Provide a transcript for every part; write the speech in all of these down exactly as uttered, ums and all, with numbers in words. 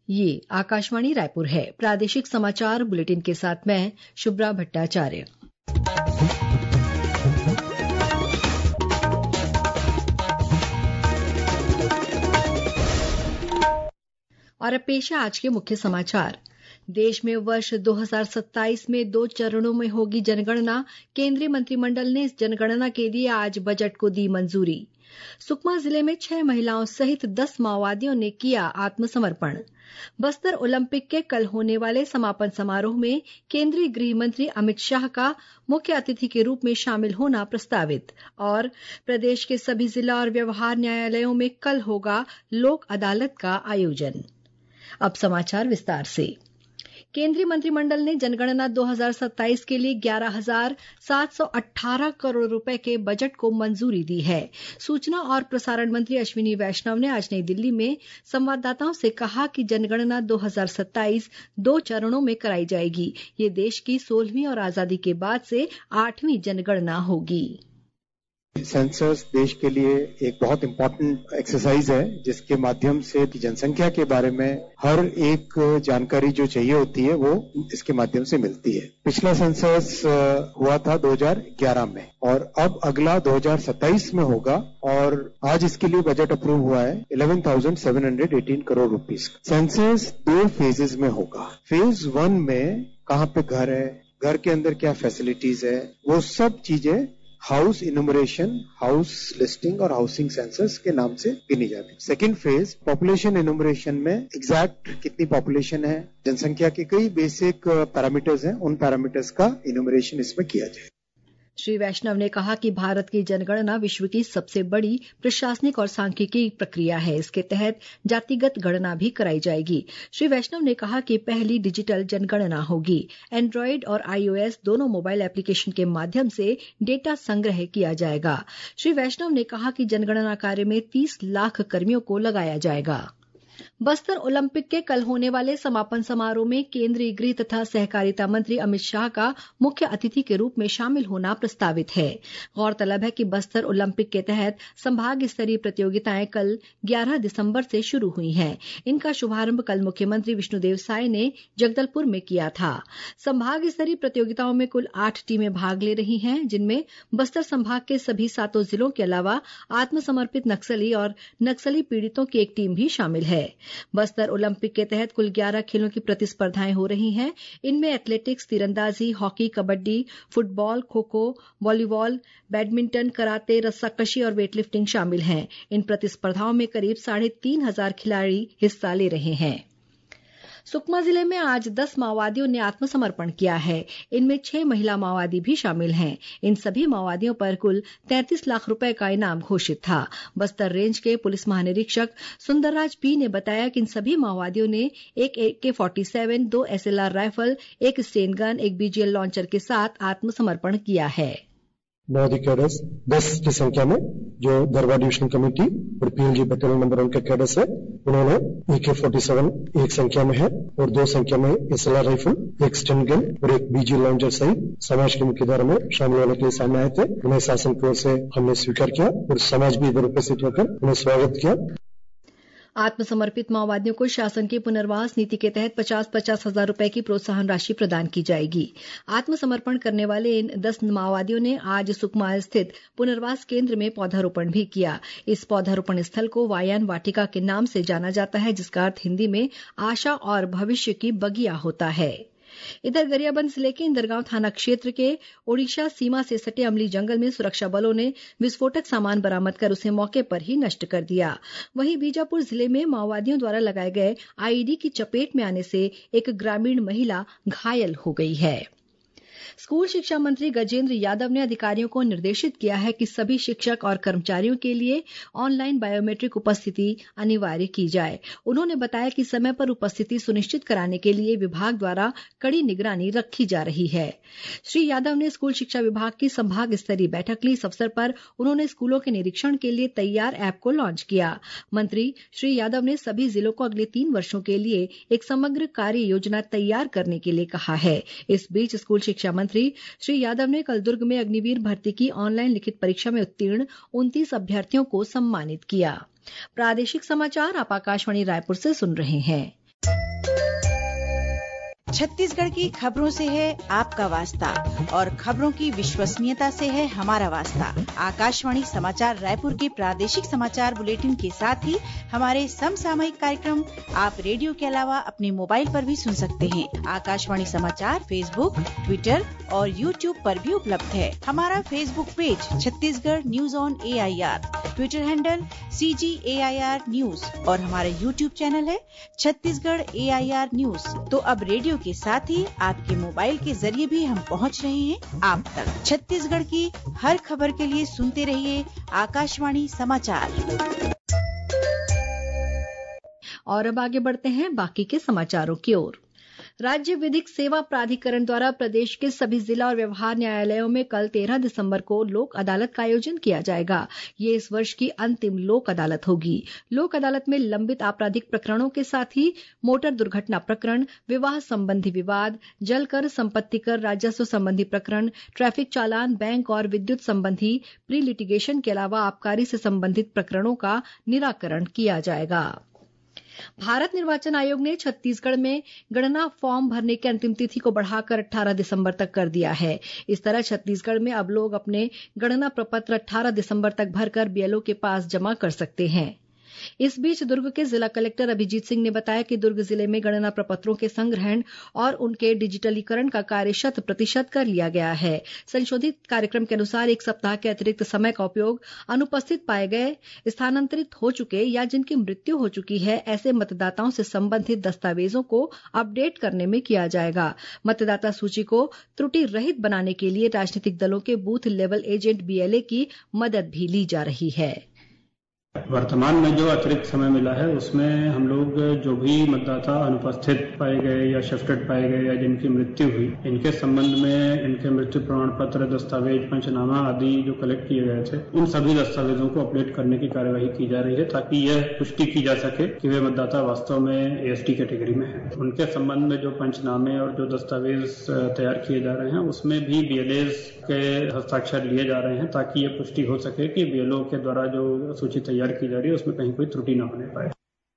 ये आकाशवाणी रायपुर है। प्रादेशिक समाचार बुलेटिन के साथ मैं शुभ्रा भट्टाचार्य। और अब पेश है आज के मुख्य समाचार। देश में वर्ष दो हजार सत्ताईस में दो चरणों में होगी जनगणना। केंद्रीय मंत्रिमंडल ने इस जनगणना के लिए आज बजट को दी मंजूरी। सुकमा जिले में छह महिलाओं सहित दस माओवादियों ने किया आत्मसमर्पण। बस्तर ओलंपिक के कल होने वाले समापन समारोह में केंद्रीय गृह मंत्री अमित शाह का मुख्य अतिथि के रूप में शामिल होना प्रस्तावित। और प्रदेश के सभी जिला और व्यवहार न्यायालयों में कल होगा लोक अदालत का आयोजन। अब समाचार विस्तार से। केंद्रीय मंत्रिमंडल ने जनगणना दो हजार सत्ताईस के लिए ग्यारह हजार सात सौ अट्ठारह करोड़ रुपए के बजट को मंजूरी दी है। सूचना और प्रसारण मंत्री अश्विनी वैष्णव ने आज नई दिल्ली में संवाददाताओं से कहा कि जनगणना दो हजार सत्ताईस दो चरणों में कराई जाएगी। ये देश की सोलहवीं और आजादी के बाद से आठवीं जनगणना होगी। सेंसस देश के लिए एक बहुत इम्पोर्टेंट एक्सरसाइज है, जिसके माध्यम से जनसंख्या के बारे में हर एक जानकारी जो चाहिए होती है वो इसके माध्यम से मिलती है। पिछला सेंसस हुआ था दो हजार ग्यारह में और अब अगला दो हजार सत्ताईस में होगा और आज इसके लिए बजट अप्रूव हुआ है ग्यारह हज़ार सात सौ अठारह करोड़ रुपीस। सेंसस दो फेजेस में होगा। फेज वन में कहाँ पे घर है, घर के अंदर क्या फैसिलिटीज है, वो सब चीजें हाउस इनुमरेशन, हाउस लिस्टिंग और हाउसिंग सेंसस के नाम से गिनी जाती है। सेकेंड फेज पॉपुलेशन इनुमरेशन में एग्जैक्ट कितनी पॉपुलेशन है, जनसंख्या के कई बेसिक पैरामीटर्स हैं, उन पैरामीटर्स का इनुमरेशन इसमें किया जाए। श्री वैष्णव ने कहा कि भारत की जनगणना विश्व की सबसे बड़ी प्रशासनिक और सांख्यिकी प्रक्रिया है। इसके तहत जातिगत गणना भी कराई जाएगी। श्री वैष्णव ने कहा कि पहली डिजिटल जनगणना होगी। एंड्रॉयड और आईओएस दोनों मोबाइल एप्लीकेशन के माध्यम से डेटा संग्रह किया जाएगा। श्री वैष्णव ने कहा कि जनगणना कार्य में तीस लाख कर्मियों को लगाया जाएगा। बस्तर ओलंपिक के कल होने वाले समापन समारोह में केंद्रीय गृह तथा सहकारिता मंत्री अमित शाह का मुख्य अतिथि के रूप में शामिल होना प्रस्तावित है। गौरतलब है कि बस्तर ओलंपिक के तहत संभाग स्तरीय प्रतियोगिताएं कल ग्यारह दिसंबर से शुरू हुई हैं। इनका शुभारंभ कल मुख्यमंत्री विष्णुदेव साय ने जगदलपुर में किया था। संभाग स्तरीय प्रतियोगिताओं में कुल आठ टीमें भाग ले रही हैं, जिनमें बस्तर संभाग के सभी सातों जिलों के अलावा आत्मसमर्पित नक्सली और नक्सली पीड़ितों की एक टीम भी शामिल है। बस्तर ओलंपिक के तहत कुल ग्यारह खेलों की प्रतिस्पर्धाएं हो रही हैं। इनमें एथलेटिक्स, तीरंदाजी, hockey, kabaddi, football, kho kho, volleyball, badminton, कराते, रस्साकशी और वेटलिफ्टिंग शामिल हैं। इन प्रतिस्पर्धाओं में करीब साढ़े तीन हजार खिलाड़ी हिस्सा ले रहे हैं। सुकमा जिले में आज दस माओवादियों ने आत्मसमर्पण किया है। इनमें छह महिला माओवादी भी शामिल हैं। इन सभी माओवादियों पर कुल तैंतीस लाख रुपए का इनाम घोषित था। बस्तर रेंज के पुलिस महानिरीक्षक सुंदरराज पी ने बताया कि इन सभी माओवादियों ने एक ए के फोर्टी सेवन, दो एसएलआर राइफल, एक स्टेन गन, एक बीजीएल लॉन्चर के साथ आत्मसमर्पण किया है। माओवादी कैडर्स दस की संख्या में जो दरबा डिवीजन कमेटी और पीएलजी बटालियन नंबर वन के कैडर्स है, उन्होंने ए के फोर्टी सेवन एक संख्या में है और दो संख्या में एसएलआर राइफल, एक स्टन गन और एक बीजी लॉन्चर सहित समाज के मुख्य धारा में शामिल होने के लिए सामने आए थे। उन्हें शासन की ओर से हमने स्वीकार किया और समाज भी इधर उपस्थित होकर उन्हें स्वागत किया। आत्मसमर्पित माओवादियों को शासन की पुनर्वास नीति के तहत पचास पचास हजार रुपए की प्रोत्साहन राशि प्रदान की जाएगी। आत्मसमर्पण करने वाले इन दस माओवादियों ने आज सुकमा स्थित पुनर्वास केंद्र में पौधारोपण भी किया। इस पौधारोपण स्थल को वायान वाटिका के नाम से जाना जाता है, जिसका अर्थ हिंदी में आशा और भविष्य की बगिया होता है। इधर गरियाबंद जिले के इंदरगांव थाना क्षेत्र के ओडिशा सीमा से सटे अमली जंगल में सुरक्षा बलों ने विस्फोटक सामान बरामद कर उसे मौके पर ही नष्ट कर दिया। वहीं बीजापुर जिले में माओवादियों द्वारा लगाए गए आईईडी की चपेट में आने से एक ग्रामीण महिला घायल हो गई है। स्कूल शिक्षा मंत्री गजेंद्र यादव ने अधिकारियों को निर्देशित किया है कि सभी शिक्षक और कर्मचारियों के लिए ऑनलाइन बायोमेट्रिक उपस्थिति अनिवार्य की जाए। उन्होंने बताया कि समय पर उपस्थिति सुनिश्चित कराने के लिए विभाग द्वारा कड़ी निगरानी रखी जा रही है। श्री यादव ने स्कूल शिक्षा विभाग की संभाग स्तरीय बैठक ली। इस अवसर पर उन्होंने स्कूलों के निरीक्षण के लिए तैयार ऐप को लॉन्च किया। मंत्री श्री यादव ने सभी जिलों को अगले तीन वर्षों के लिए एक समग्र कार्य योजना तैयार करने के लिए कहा है। इस बीच स्कूल शिक्षा मंत्री श्री यादव ने कल दुर्ग में अग्निवीर भर्ती की ऑनलाइन लिखित परीक्षा में उत्तीर्ण उनतीस अभ्यर्थियों को सम्मानित किया। प्रादेशिक समाचार आप आकाशवाणी रायपुर से सुन रहे हैं। छत्तीसगढ़ की खबरों से है आपका वास्ता और खबरों की विश्वसनीयता से है हमारा वास्ता। आकाशवाणी समाचार रायपुर के प्रादेशिक समाचार बुलेटिन के साथ ही हमारे समसामयिक कार्यक्रम आप रेडियो के अलावा अपने मोबाइल पर भी सुन सकते हैं। आकाशवाणी समाचार फेसबुक, ट्विटर और यूट्यूब पर भी उपलब्ध है। हमारा Facebook page Chhattisgarh news on A I R, Twitter handle C G A I R news और हमारा यूट्यूब चैनल है Chhattisgarh A I R news. तो अब रेडियो के साथ ही आपके मोबाइल के जरिए भी हम पहुंच रहे हैं आप तक। छत्तीसगढ़ की हर खबर के लिए सुनते रहिए आकाशवाणी समाचार। और अब आगे बढ़ते हैं बाकी के समाचारों की ओर। राज्य विधिक सेवा प्राधिकरण द्वारा प्रदेश के सभी जिला और व्यवहार न्यायालयों में कल तेरह दिसंबर को लोक अदालत का आयोजन किया जाएगा। ये इस वर्ष की अंतिम लोक अदालत होगी। लोक अदालत में लंबित आपराधिक प्रकरणों के साथ ही मोटर दुर्घटना प्रकरण, विवाह संबंधी विवाद, जल कर, संपत्ति कर, राजस्व संबंधी प्रकरण, ट्रैफिक चालान, बैंक और विद्युत संबंधी प्री लिटिगेशन के अलावा आबकारी से संबंधित प्रकरणों का निराकरण किया जाएगा। भारत निर्वाचन आयोग ने छत्तीसगढ़ में गणना फॉर्म भरने की अंतिम तिथि को बढ़ाकर अट्ठारह दिसंबर तक कर दिया है। इस तरह छत्तीसगढ़ में अब लोग अपने गणना प्रपत्र अट्ठारह दिसंबर तक भरकर बीएलओ के पास जमा कर सकते हैं। इस बीच दुर्ग के जिला कलेक्टर अभिजीत सिंह ने बताया कि दुर्ग जिले में गणना प्रपत्रों के संग्रहण और उनके डिजिटलीकरण का कार्य शत प्रतिशत कर लिया गया है। संशोधित कार्यक्रम के अनुसार एक सप्ताह के अतिरिक्त समय का उपयोग अनुपस्थित पाए गए, स्थानांतरित हो चुके या जिनकी मृत्यु हो चुकी है ऐसे मतदाताओं से संबंधित दस्तावेजों को अपडेट करने में किया जाएगा। मतदाता सूची को त्रुटि रहित बनाने के लिए राजनीतिक दलों के बूथ लेवल एजेंट बीएलए की मदद भी ली जा रही है। वर्तमान में जो अतिरिक्त समय मिला है उसमें हम लोग जो भी मतदाता अनुपस्थित पाए गए या शिफ्टेड पाए गए या जिनकी मृत्यु हुई, इनके संबंध में इनके मृत्यु प्रमाण पत्र, दस्तावेज, पंचनामा आदि जो कलेक्ट किए गए थे, उन सभी दस्तावेजों को अपडेट करने की कार्यवाही की जा रही है ताकि यह पुष्टि की जा सके कि वे मतदाता वास्तव में एएसटी कैटेगरी में है। उनके संबंध में जो पंचनामे और जो दस्तावेज तैयार किए जा रहे हैं उसमें भी बीएलएस के हस्ताक्षर लिए जा रहे हैं ताकि यह पुष्टि हो सके कि बीएलओ के द्वारा जो सूची तैयार की जा रही है उसमें कहीं कोई त्रुटि न होने पाए।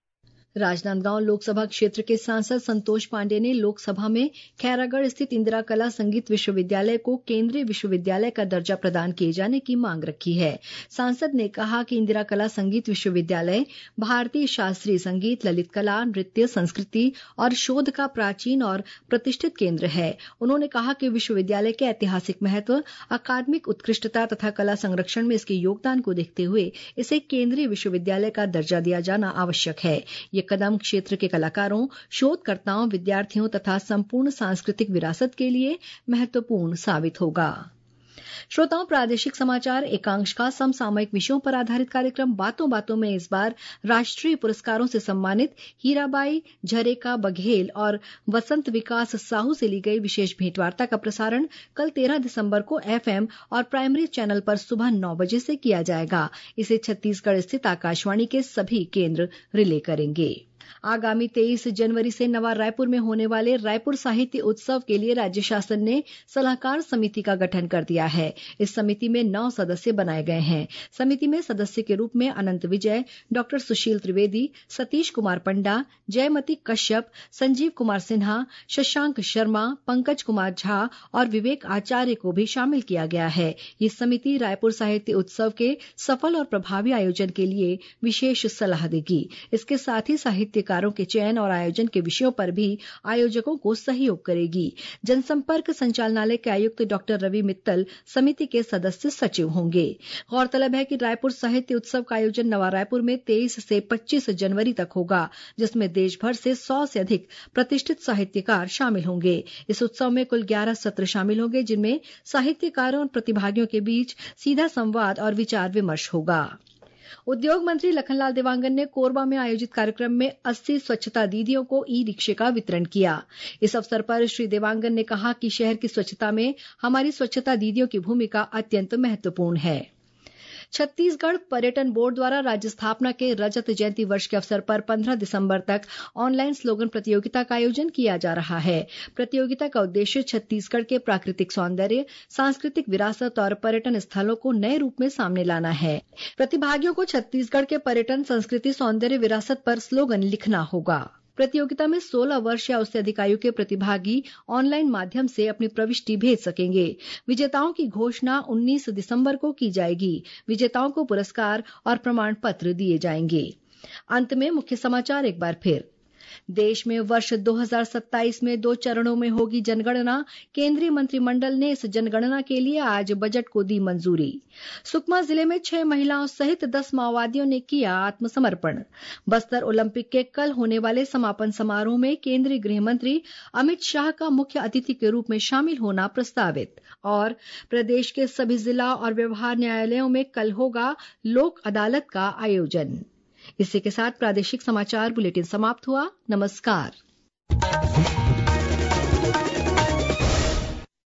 राजनांदगांव लोकसभा क्षेत्र के सांसद संतोष पांडे ने लोकसभा में खैरागढ़ स्थित इंदिरा कला संगीत विश्वविद्यालय को केंद्रीय विश्वविद्यालय का दर्जा प्रदान किए जाने की मांग रखी है। सांसद ने कहा कि इंदिरा कला संगीत विश्वविद्यालय भारतीय शास्त्रीय संगीत, ललित कला, नृत्य, संस्कृति और शोध का प्राचीन और प्रतिष्ठित केंद्र है। उन्होंने कहा कि विश्वविद्यालय के ऐतिहासिक महत्व, अकादमिक उत्कृष्टता तथा कला संरक्षण में इसके योगदान को देखते हुए इसे केंद्रीय विश्वविद्यालय का दर्जा दिया जाना आवश्यक है। ये कदम क्षेत्र के कलाकारों, शोधकर्ताओं, विद्यार्थियों तथा संपूर्ण सांस्कृतिक विरासत के लिए महत्वपूर्ण साबित होगा। श्रोताओं, प्रादेशिक समाचार एकांश का समसामयिक विषयों पर आधारित कार्यक्रम बातों बातों में इस बार राष्ट्रीय पुरस्कारों से सम्मानित हीराबाई झरेका बघेल और वसंत विकास साहू से ली गई विशेष भेंटवार्ता का प्रसारण कल तेरह दिसंबर को एफएम और प्राइमरी चैनल पर सुबह नौ बजे से किया जाएगा। इसे छत्तीसगढ़ स्थित आकाशवाणी के सभी केंद्र रिले करेंगे। आगामी तेईस जनवरी से नवा रायपुर में होने वाले रायपुर साहित्य उत्सव के लिए राज्य शासन ने सलाहकार समिति का गठन कर दिया है। इस समिति में नौ सदस्य बनाए गए हैं। समिति में सदस्य के रूप में अनंत विजय, डॉक्टर सुशील त्रिवेदी, सतीश कुमार पंडा, जयमती कश्यप, संजीव कुमार सिन्हा, शशांक शर्मा, पंकज कुमार झा और विवेक आचार्य को भी शामिल किया गया है। ये समिति रायपुर साहित्य उत्सव के सफल और प्रभावी आयोजन के लिए विशेष सलाह देगी। इसके साथ ही साहित्य कारों के चयन और आयोजन के विषयों पर भी आयोजकों को सहयोग करेगी। जनसंपर्क संचालनालय के आयुक्त डॉक्टर रवि मित्तल समिति के सदस्य सचिव होंगे। गौरतलब है कि रायपुर साहित्य उत्सव का आयोजन नवा रायपुर में तेईस से पच्चीस जनवरी तक होगा, जिसमें देश भर से सौ से अधिक प्रतिष्ठित साहित्यकार शामिल होंगे। इस उत्सव में कुल ग्यारह सत्र शामिल होंगे, जिनमें साहित्यकारों और प्रतिभागियों के बीच सीधा संवाद और विचार विमर्श होगा। उद्योग मंत्री लखनलाल देवांगन ने कोरबा में आयोजित कार्यक्रम में अस्सी स्वच्छता दीदियों को ई रिक्शे का वितरण किया। इस अवसर पर श्री देवांगन ने कहा कि शहर की स्वच्छता में हमारी स्वच्छता दीदियों की भूमिका अत्यंत महत्वपूर्ण है। छत्तीसगढ़ पर्यटन बोर्ड द्वारा राज्य स्थापना के रजत जयंती वर्ष के अवसर पर पंद्रह दिसंबर तक ऑनलाइन स्लोगन प्रतियोगिता का आयोजन किया जा रहा है। प्रतियोगिता का उद्देश्य छत्तीसगढ़ के प्राकृतिक सौंदर्य, सांस्कृतिक विरासत और पर्यटन स्थलों को नए रूप में सामने लाना है। प्रतिभागियों को छत्तीसगढ़ के पर्यटन, संस्कृति, सौंदर्य, विरासत पर स्लोगन लिखना होगा। प्रतियोगिता में सोलह वर्ष या उससे अधिक आयु के प्रतिभागी ऑनलाइन माध्यम से अपनी प्रविष्टि भेज सकेंगे। विजेताओं की घोषणा उन्नीस दिसंबर को की जाएगी। विजेताओं को पुरस्कार और प्रमाण पत्र दिए जाएंगे। अंत में मुख्य समाचार एक बार फिर। देश में वर्ष दो हज़ार सत्ताईस में दो चरणों में होगी जनगणना। केंद्रीय मंत्रिमंडल ने इस जनगणना के लिए आज बजट को दी मंजूरी। सुकमा जिले में छह महिलाओं सहित दस माओवादियों ने किया आत्मसमर्पण। बस्तर ओलंपिक के कल होने वाले समापन समारोह में केंद्रीय गृह मंत्री अमित शाह का मुख्य अतिथि के रूप में शामिल होना प्रस्तावित। और प्रदेश के सभी जिला और व्यवहार न्यायालयों में कल होगा लोक अदालत का आयोजन। इसी के साथ प्रादेशिक समाचार बुलेटिन समाप्त हुआ। नमस्कार।